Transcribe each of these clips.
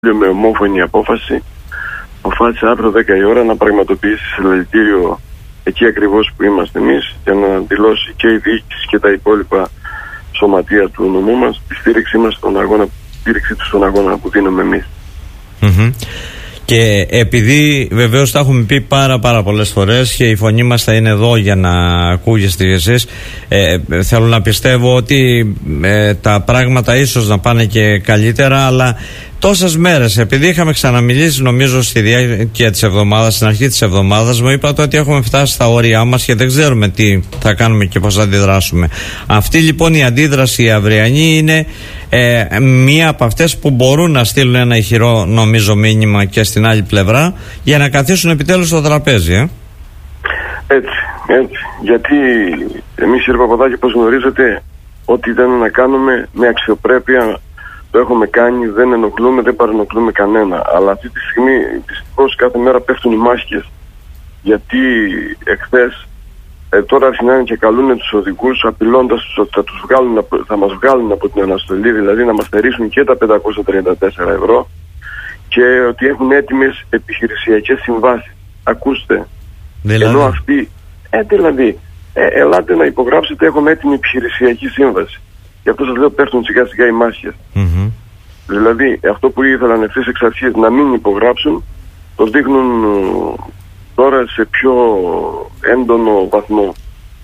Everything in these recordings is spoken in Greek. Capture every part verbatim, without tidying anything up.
με ομόφωνη απόφαση αποφάσισε αύριο δέκα η ώρα να πραγματοποιήσει συλλαλητήριο εκεί ακριβώς που είμαστε εμείς για να δηλώσει και η διοίκηση και τα υπόλοιπα σωματεία του νομού μας τη στήριξή μας στον αγώνα, στήριξή του στον αγώνα που δίνουμε εμείς. Mm-hmm. Και επειδή βεβαίως τα έχουμε πει πάρα πάρα πολλές φορές και η φωνή μας θα είναι εδώ για να ακούγεστε εσείς, ε, θέλω να πιστεύω ότι ε, τα πράγματα ίσως να πάνε και καλύτερα, αλλά τόσες μέρες, επειδή είχαμε ξαναμιλήσει νομίζω στη διάρκεια της εβδομάδας, στην αρχή της εβδομάδας, μου είπατε ότι έχουμε φτάσει στα όρια μας και δεν ξέρουμε τι θα κάνουμε και πώς θα αντιδράσουμε. Αυτή λοιπόν η αντίδραση η αυριανή είναι ε, μία από αυτές που μπορούν να στείλουν ένα ηχηρό νομίζω μήνυμα και στην άλλη πλευρά για να καθίσουν επιτέλους στο τραπέζι. Ε. Έτσι, έτσι. Γιατί εμείς κύριε Παπαδάκη, όπως γνωρίζετε, ό,τι δεν να κάνουμε με αξιοπρέπεια το έχουμε κάνει, δεν ενοχλούμε, δεν παρενοχλούμε κανένα. Αλλά αυτή τη στιγμή δυστυχώς κάθε μέρα πέφτουν οι μάσκες. Γιατί εχθές ε, τώρα αρχινάνε και καλούν τους οδηγούς απειλώντας τους ότι θα, τους βγάλουν, θα μας βγάλουν από την αναστολή, δηλαδή να μας στερήσουν και τα πεντακόσια τριάντα τέσσερα ευρώ και ότι έχουν έτοιμες επιχειρησιακές συμβάσεις. Ακούστε. Δηλαδή. Ενώ αυτοί, ε, δηλαδή, ε, ελάτε να υπογράψετε, έχουμε έτοιμη επιχειρησιακή σύμβαση. Γι' αυτό σας λέω πέφτουν σιγά σιγά οι μάσκες. Mm-hmm. Δηλαδή αυτό που ήθελαν ευθύς εξ αρχής να μην υπογράψουν, το δείχνουν τώρα σε πιο έντονο βαθμό.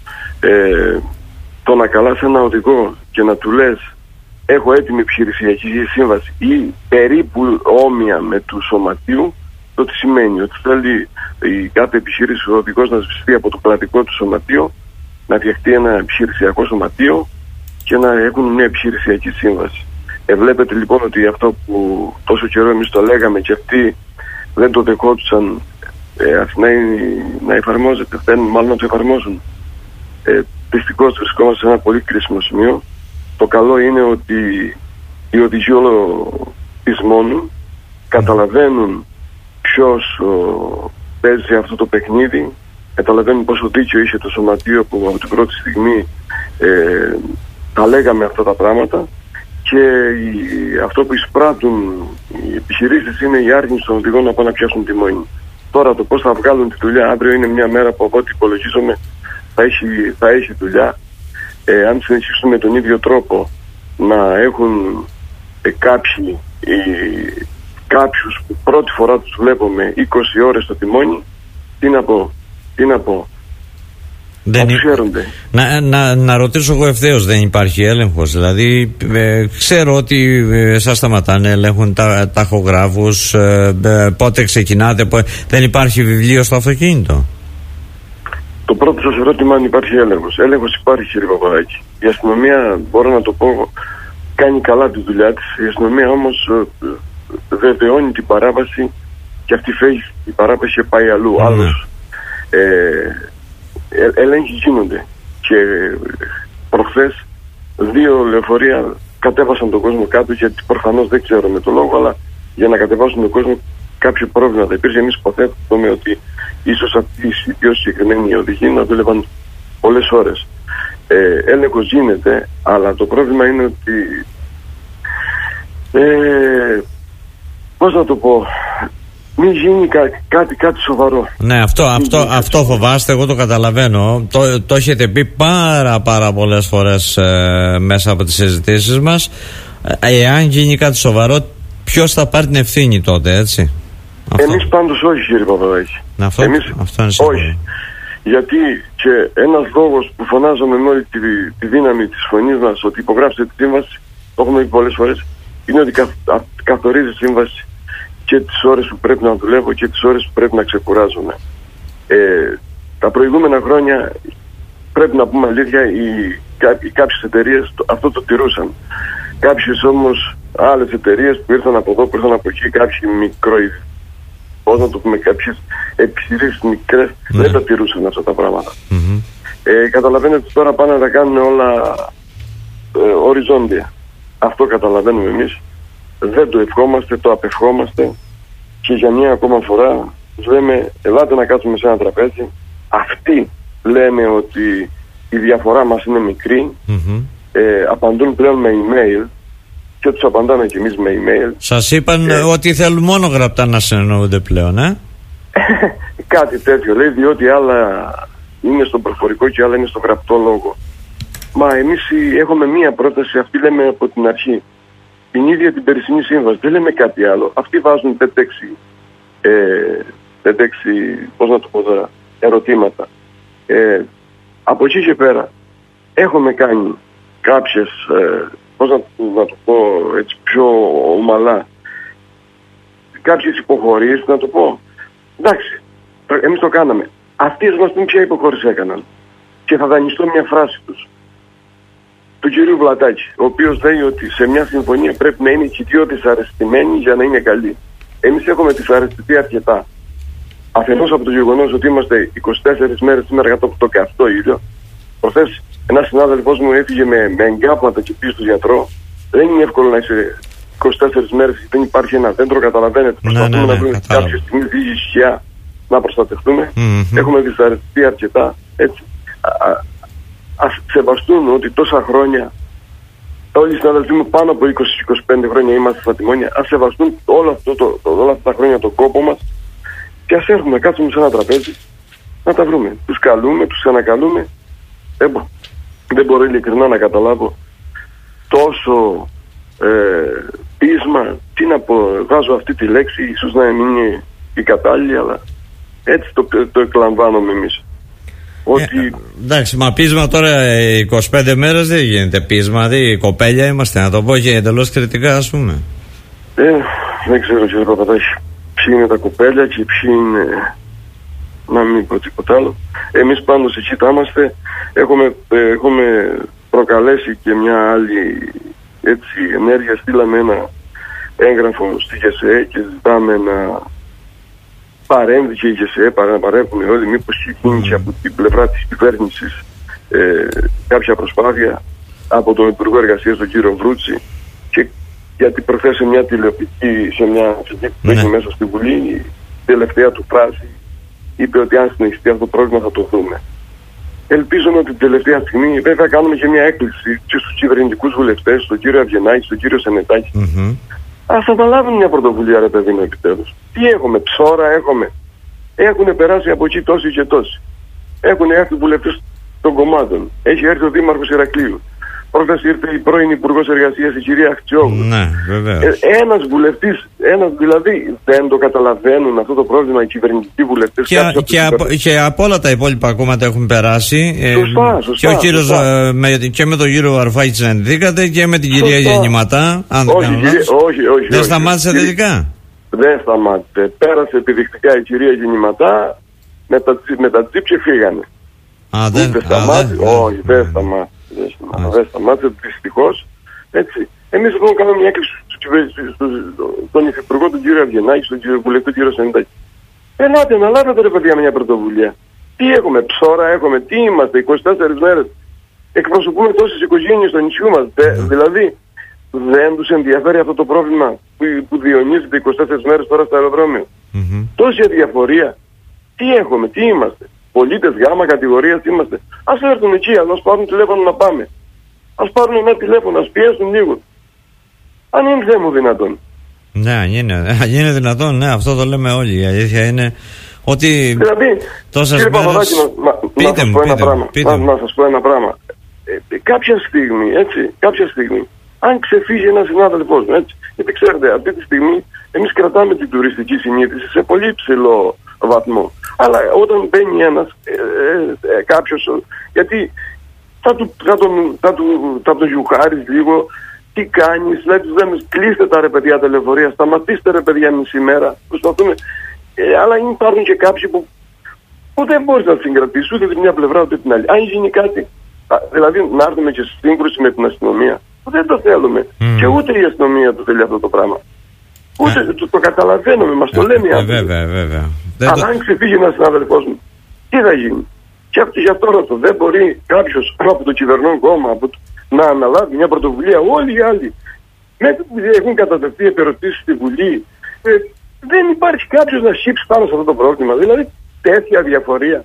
Ε, το να καλάς ένα οδηγό και να του λες έχω έτοιμη επιχειρησιακή σύμβαση ή περίπου όμοια με του σωματείου, το τι σημαίνει ότι θέλει η κάθε επιχείρηση ο οδηγός να σβηστεί από το κρατικό του σωματείο, να φτιαχτεί ένα επιχειρησιακό σωματείο και να έχουν μια επιχειρησιακή σύμβαση. Ε, βλέπετε λοιπόν ότι αυτό που τόσο καιρό εμείς το λέγαμε και αυτοί δεν το δεχόντουσαν ε, να, να εφαρμόζεται, θέλουν μάλλον να το εφαρμόζουν. Ε, δυστυχώς βρισκόμαστε σε ένα πολύ κρίσιμο σημείο. Το καλό είναι ότι οι οδηγοί όλο πεισμόνουν, καταλαβαίνουν ποιος ο, παίζει αυτό το παιχνίδι, καταλαβαίνουν πόσο δίκιο είχε το σωματείο που από την πρώτη στιγμή ε, τα λέγαμε αυτά τα πράγματα και οι, αυτό που εισπράττουν οι επιχειρήσεις είναι η άρνηση των οδηγών να πάνε να πιάσουν τη μόνη. Τώρα το πώς θα βγάλουν τη δουλειά αύριο είναι μια μέρα που από ό,τι υπολογίζομαι θα έχει, θα έχει δουλειά. Ε, αν συνεχίσουν με τον ίδιο τρόπο να έχουν ε, κάποιοι ε, κάποιους που πρώτη φορά τους βλέπουμε είκοσι ώρες στο τιμόνι, τι να πω, τι να πω. Δεν να, να, να ρωτήσω εγώ ευθέως, δεν υπάρχει έλεγχος? Δηλαδή ε, ξέρω ότι ε, σας σταματάνε, ελέγχουν τα, ταχογράφους, ε, ε, πότε ξεκινάτε, πότε, δεν υπάρχει βιβλίο στο αυτοκίνητο? Το πρώτο σας ερώτημα αν υπάρχει έλεγχος. Έλεγχος υπάρχει κύριε Παπαδάκη. Η αστυνομία, μπορώ να το πω, κάνει καλά τη δουλειά της. Η αστυνομία όμως ε, βεβαιώνει την παράβαση και αυτή φεύγει, η παράβαση και πάει αλλού. Mm. Άλλος ε, ε, έλεγχοι γίνονται και προχθές δύο λεωφορεία κατέβασαν τον κόσμο κάτω, γιατί προφανώς δεν ξέρω με το λόγο, αλλά για να κατεβάσουν τον κόσμο κάποιο πρόβλημα θα υπήρχε. Εμείς υποθέτουμε ότι ίσως αυτοί οι πιο συγκεκριμένοι οδηγοί να δούλευαν πολλές ώρες. Ε, έλεγχος γίνεται, αλλά το πρόβλημα είναι ότι ε, πώς να το πω, μην γίνει κά, κάτι, κάτι σοβαρό. Ναι, αυτό, αυτό, αυτό φοβάστε, εγώ το καταλαβαίνω. Το, το έχετε πει πάρα πάρα πολλές φορές ε, μέσα από τις συζητήσεις μας. Ε, εάν γίνει κάτι σοβαρό, ποιος θα πάρει την ευθύνη τότε, έτσι? Αυτό. Εμείς πάντως όχι κύριε Παπαδάκη. Αυτό, Εμείς αυτό είναι όχι. Γιατί και ένας λόγος που φωνάζομαι με όλη τη, τη δύναμη της φωνής μας ότι υπογράψετε τη σύμβαση, το έχουμε πει πολλές φορές, είναι ότι καθ, α, καθορίζει σύμβαση και τις ώρες που πρέπει να δουλεύω και τις ώρες που πρέπει να ξεκουράζομαι. Ε, τα προηγούμενα χρόνια, πρέπει να πούμε αλήθεια, οι, οι κάποιες εταιρείες αυτό το τηρούσαν. Κάποιες όμως άλλες εταιρείες που ήρθαν από εδώ, που ήρθαν από εκεί, κάποιοι μικροειδοί, πώς να το πούμε, κάποιες επιχειρήσεις μικρές, mm. δεν τα τηρούσαν αυτά τα πράγματα. Mm-hmm. Ε, καταλαβαίνετε ότι τώρα πάνε να τα κάνουν όλα ε, οριζόντια. Αυτό καταλαβαίνουμε εμείς. Δεν το ευχόμαστε, το απευχόμαστε και για μια ακόμα φορά λέμε ελάτε να κάτσουμε σε ένα τραπέζι. Αυτοί λένε ότι η διαφορά μας είναι μικρή, mm-hmm. ε, απαντούν πλέον με email και τους απαντάμε κι εμείς με email. Σας είπαν ε, ότι θέλουν μόνο γραπτά να συνεννοούνται πλέον, ε? Κάτι τέτοιο λέει, διότι άλλα είναι στο προφορικό και άλλα είναι στο γραπτό λόγο. Μα εμείς έχουμε μία πρόταση, αυτή λέμε από την αρχή. Την ίδια την περσινή σύμβαση, δεν λέμε κάτι άλλο. Αυτοί βάζουν πέντε έξι, πώς να το πω τώρα, ερωτήματα. Ε, από εκεί και πέρα έχουμε κάνει κάποιες, ε, πώς να, να το πω έτσι πιο ομαλά, κάποιες υποχωρήσεις, να το πω. Εντάξει, εμείς το κάναμε. Αυτοί μας την ποια υποχώρηση έκαναν. Και θα δανειστώ μια φράση τους, του κυρίου Βλατάκη, ο οποίος λέει ότι σε μια συμφωνία πρέπει να είναι και οι δύο δυσαρεστημένοι για να είναι καλή. Εμείς έχουμε δυσαρεστηθεί αρκετά. Αφενός από το γεγονός ότι είμαστε είκοσι τέσσερις μέρες σήμερα κάτω από το καυτό ήλιο. Προχθές ένας συνάδελφός μου έφυγε με, με εγκάπματα και πήγε στο γιατρό. Δεν είναι εύκολο να είσαι είκοσι τέσσερις μέρες και δεν υπάρχει ένα δέντρο, καταλαβαίνετε. Προσπαθούμε ναι, ναι, ναι, να βρούμε κάποια στιγμή λίγη σκιά να προστατευτούμε. Mm-hmm. Έχουμε δυσαρεστηθεί αρκετά. Έτσι. Α, α, ας σεβαστούν ότι τόσα χρόνια, όλοι οι συναδελφοί μου πάνω από είκοσι με είκοσι πέντε χρόνια είμαστε στα τιμόνια, ας σεβαστούν όλα, αυτό, το, το, όλα αυτά τα χρόνια τον κόπο μας και ας έρθουμε, κάτσουμε σε ένα τραπέζι να τα βρούμε. Τους καλούμε, τους ανακαλούμε. Δεν, μπο, δεν μπορώ ειλικρινά να καταλάβω τόσο ε, πείσμα, τι να πω, βάζω αυτή τη λέξη, ίσως να είναι η κατάλληλη, αλλά έτσι το, το εκλαμβάνομαι εμείς. Ότι... Ε, εντάξει, μα πείσμα τώρα είκοσι πέντε μέρες δεν γίνεται πείσμα, δηλαδή κοπέλια είμαστε, να το πω και εντελώς κριτικά, ας πούμε. Ε, δεν ξέρω κύριε Παπαδάκη ποιοι είναι τα κοπέλια και ποιοι είναι, να μην πω τίποτα άλλο. Εμείς πάντως εκεί θα είμαστε. Έχουμε, ε, έχουμε προκαλέσει και μια άλλη έτσι, ενέργεια. Στείλαμε ένα έγγραφο στη ΓΕΣΕ και ζητάμε να παρέμβει και η ΓΕΣΕ, να παρέμβουν όλοι, μήπως γίνει από την πλευρά της κυβέρνησης ε, κάποια προσπάθεια από τον Υπουργό Εργασίας, τον κύριο Βρούτση, και γιατί προχθές σε μια τηλεοπτική, σε μια φυγή που έχει μέσα στη Βουλή, η τελευταία του φράση είπε ότι αν συνεχιστεί αυτό το πρόβλημα θα το δούμε. Ελπίζουμε ότι την τελευταία στιγμή, βέβαια κάνουμε και μια έκκληση και στους κυβερνητικούς βουλευτές, στον κύριο Αυγενάκη, στον κύριο Σενετάκη. Mm-hmm. Ας αναλάβουν μια πρωτοβουλία, ρε παιδί μου, επιτέλους. Τι έχουμε, ψώρα έχουμε. Έχουν περάσει από εκεί τόσοι και τόσοι. Έχουν έρθει βουλευτές των κομμάτων. Έχει έρθει ο Δήμαρχος Ηρακλείου. Προχθές ήρθε η πρώην Υπουργός Εργασίας, η κυρία Αχτσιόγλου. Ναι, βεβαίως. Ε, ένας βουλευτής, ένας δηλαδή, δεν το καταλαβαίνουν αυτό το πρόβλημα οι κυβερνητικοί βουλευτές. Και, και, και, από, και από όλα τα υπόλοιπα κόμματα έχουν περάσει. Σωστά, ε, σωστά. Και, ο κύριος, σωστά. Με, και με τον κύριο Αρφάκη συναντηθήκατε και με την σωστά. Κυρία Γεννηματά. Αν όχι, δεν κύριε, όχι, όχι. Δεν σταμάτησε όχι. τελικά. Δεν σταμάτησε. Πέρασε επιδεικτικά η κυρία Γεννηματά, με τα, με τα τσίπ φύγανε. Α, δεν, δεν σταμάτησε. Όχι, δεν σταμάτησε. Δεν σταμάτησε, δυστυχώς. Έτσι. Εμείς έχουμε κάνει μια έκκληση στον Υφυπουργό, τον κύριο Αυγενάκη, στον κύριο Βουλευτή, τον κύριο Σενετάκη. Ελάτε να λάβετε ρε παιδιά μια πρωτοβουλία. Τι έχουμε, ψώρα έχουμε, τι είμαστε, είκοσι τέσσερις μέρες. Εκπροσωπούμε τόσες οικογένειες στο νησιού μας. Mm. Δηλαδή, δεν τους ενδιαφέρει αυτό το πρόβλημα που, που διονύζεται είκοσι τέσσερις μέρες τώρα στο αεροδρόμιο. Mm-hmm. Τόση αδιαφορία. Τι έχουμε, τι είμαστε. Πολίτες γάμα κατηγορίας είμαστε. Ας έρθουν εκεί, ας πάρουν τηλέφωνο να πάμε. Ας πάρουν ένα τηλέφωνο, ας πιέσουν λίγο. Αν είναι δεν μου δυνατόν. Ναι, αν είναι, αν είναι δυνατόν, ναι, αυτό το λέμε όλοι. Η αλήθεια είναι ότι δηλαδή, τόσες μέρες... Παπαδάκη, να, να, να σας πω ένα πράγμα. Να, να σας πω ένα πράγμα. Ε, κάποια στιγμή, έτσι, κάποια στιγμή, αν ξεφύγει ένας συνάδελφός μου, έτσι, γιατί ξέρετε, αυτή τη στιγμή εμείς κρατάμε την τουριστική συνείδηση σε πολύ ψηλό βαθμό. Αλλά όταν μπαίνει ένας ε, ε, ε, κάποιος, γιατί θα του, θα τον, θα του, θα τον γιουχάρεις λίγο, τι κάνεις, δηλαδή τους λέμε κλείστε τα ρε παιδιά τα λεωφορεία, σταματήστε ρε παιδιά μισή μέρα, προσπαθούμε. Ε, αλλά υπάρχουν και κάποιοι που, που δεν μπορείς να συγκρατήσεις ούτε την μια πλευρά ούτε την άλλη. Αν γίνει κάτι, δηλαδή να έρθουμε και στη σύγκρουση με την αστυνομία, δεν το θέλουμε. Mm. Και ούτε η αστυνομία το θέλει αυτό το πράγμα. Ούτε ε. το, το καταλαβαίνουμε, μας το λένε οι άνθρωποι. Βέβαια, βέβαια. Αλλά αν ξεφύγει ένας συνάδελφός μου, τι θα γίνει. Και αυτό για τώρα αυτό δεν μπορεί κάποιος από το κυβερνών κόμμα από το, να αναλάβει μια πρωτοβουλία. Όλοι οι άλλοι μέχρι που έχουν κατατεθεί επερωτήσεις στη Βουλή, ε, δεν υπάρχει κάποιος να σκύψει πάνω σε αυτό το πρόβλημα. Δηλαδή τέτοια διαφορία.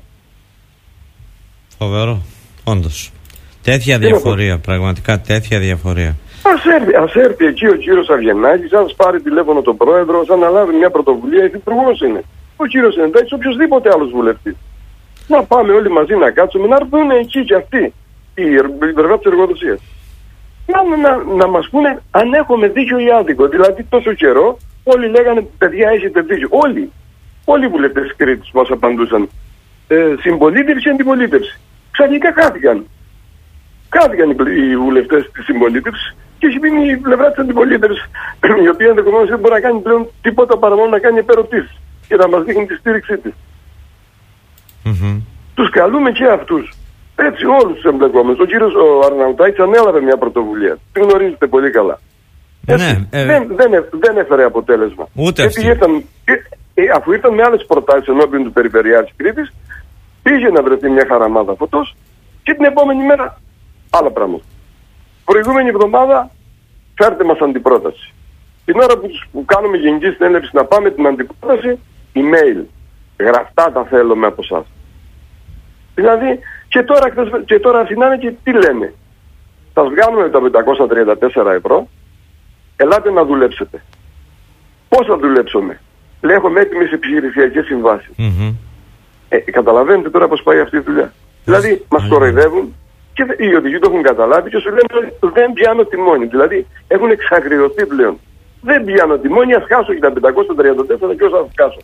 Φοβερό, όντως. Τέτοια διαφορία, πραγματικά τέτοια διαφορία. Ας έρθει, ας έρθει εκεί ο κύριος Αυγενάκης, ας πάρει τηλέφωνο τον πρόεδρο, ας αναλάβει μια πρωτοβουλία, υφυπουργός είναι. Ο κύριος Εντάκης, οποιοσδήποτε άλλος βουλευτής. Να πάμε όλοι μαζί να κάτσουμε, να έρθουν εκεί κι αυτοί, η πλευρά της εργοδοσίας. Να, να, να μας πούνε αν έχουμε δίκιο ή άδικο. Δηλαδή τόσο καιρό όλοι λέγανε παιδιά έχετε δίκιο. Όλοι, όλοι οι βουλευτές της Κρήτης μας απαντούσαν. Ε, συμπολίτευση, αντιπολίτευση. Ξαφνικά χάθηκαν. Χάθηκαν οι βουλευτές της συμπολίτευσης και έχει μείνει η πλευρά της αντιπολίτευσης, η οποία ενδεχομένως δεν μπορεί να κάνει πλέον τίποτα παρά μόνο να κάνει επερωτήσεις και να μας δείχνει τη στήριξή της. Mm-hmm. Τους καλούμε και αυτούς. Έτσι όλους τους εμπλεκόμενους. Ο κύριος ο Αρναουτάκης ανέλαβε μια πρωτοβουλία. Τη γνωρίζετε πολύ καλά. Έτσι, ναι, ε... δεν, δεν, δεν έφερε αποτέλεσμα. Ούτε αυτή. Ήρθαν, ε, αφού ήρθαν με άλλες προτάσεις ενώπιον του Περιφερειάρχη Κρήτης, πήγε να βρεθεί μια χαραμάδα φωτός και την επόμενη μέρα άλλα πράγματα. Προηγούμενη εβδομάδα φέρτε μας αντιπρόταση. Την ώρα που, που κάνουμε γενική συνέλευση να πάμε την αντιπρόταση, email. Γραφτά τα θέλουμε από εσάς. Δηλαδή και τώρα, και τώρα αφινάνε και τι λένε. Θα βγάλουμε τα πεντακόσια τριάντα τέσσερα ευρώ, ελάτε να δουλέψετε. Πώς θα δουλέψουμε? Λέει έχουμε έτοιμες επιχειρησιακές συμβάσεις. Mm-hmm. Ε, καταλαβαίνετε τώρα πώς πάει αυτή η δουλειά. Δηλαδή μας κοροϊδεύουν και οι οδηγοί το έχουν καταλάβει και σου λένε δεν πιάνω τιμόνι. Δηλαδή έχουν εξαγριωθεί πλέον. Δεν πιάνω τιμόνι, ας χάσω και τα πεντακόσια τριάντα τέσσερα και όσα θα χάσω.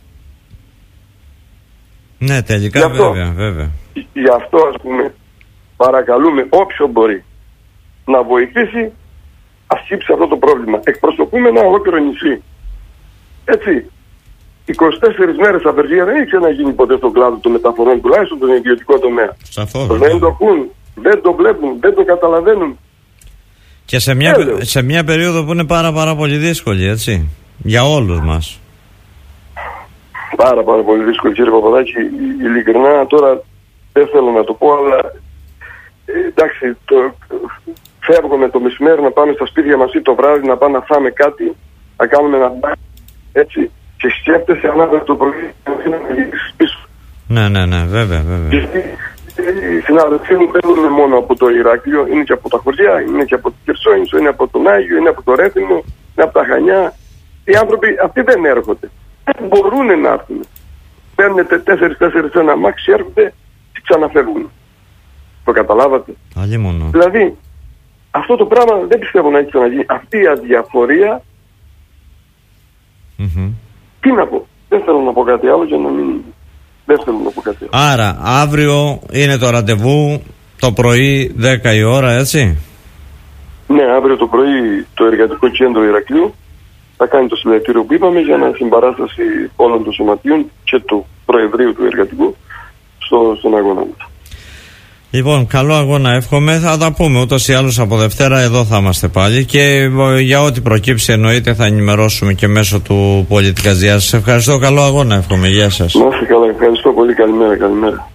Ναι, τελικά γι αυτό, βέβαια, βέβαια. Γι' αυτό ας πούμε παρακαλούμε όποιον μπορεί να βοηθήσει, ας χύψει αυτό το πρόβλημα. Εκπροσωπούμε ένα ολόκληρο νησί. Έτσι. είκοσι τέσσερις μέρες απεργία δεν έχει ξαναγίνει ποτέ στον κλάδο των μεταφορών, τουλάχιστον τον ιδιωτικό τομέα. Σαφώς. Δεν το ακούν, δεν το βλέπουν, δεν το καταλαβαίνουν. Και σε μια, σε μια περίοδο που είναι πάρα πάρα πολύ δύσκολη, έτσι. Για όλους μας. Πάρα πάρα πολύ δύσκολη, κύριε Παπαδάκη. Ειλικρινά τώρα δεν θέλω να το πω, αλλά ε, εντάξει, το, φεύγουμε το μεσημέρι να πάμε στα σπίτια μας ή το βράδυ να πάμε να φάμε κάτι, να κάνουμε ένα μπάκι, έτσι. Και σκέφτεσαι ανάδε το πρωί να γυρίσεις πίσω. Ναι, ναι, ναι, βέβαια, βέβαια. Γιατί οι συνάδελφοί μου δεν είναι μόνο από το Ηράκλειο, είναι και από τα χωριά, είναι και από το Κερσόνησο, είναι από τον Άγιο, είναι από το Ρέθυμνο, είναι από τα Χανιά. Οι άνθρωποι αυτοί δεν έρχονται. Δεν μπορούν να έρθουν. Παίρνουν τέσσερις-τέσσερις ένα αμάξι, έρχονται και ξαναφεύγουν. Το καταλάβατε? Αλλήμονο. Δηλαδή, αυτό το πράγμα δεν πιστεύω να έχει ξαναγίνει. Αυτή η αδιαφορία. Mm-hmm. Τι να πω. Δεν θέλω να πω κάτι άλλο για να μην. Δεν θέλω να πω κάτι άλλο. Άρα, αύριο είναι το ραντεβού το πρωί δέκα η ώρα, έτσι? Ναι, αύριο το πρωί το Εργατικό Κέντρο Ηρακλείου θα κάνει το συλλαλητήριο που είπαμε για να συμπαράσταση όλων των σωματείων και του Προεδρείου του Εργατικού στο, στον αγώνα μας. Λοιπόν, καλό αγώνα εύχομαι. Θα τα πούμε ούτως ή άλλως από Δευτέρα. Εδώ θα είμαστε πάλι και για ό,τι προκύψει εννοείται θα ενημερώσουμε και μέσω του Πολιτικαζιά. Σας ευχαριστώ. Καλό αγώνα εύχομαι. Γεια σας. Να είστε καλά. Ευχαριστώ πολύ. Καλημέρα. Καλημέρα.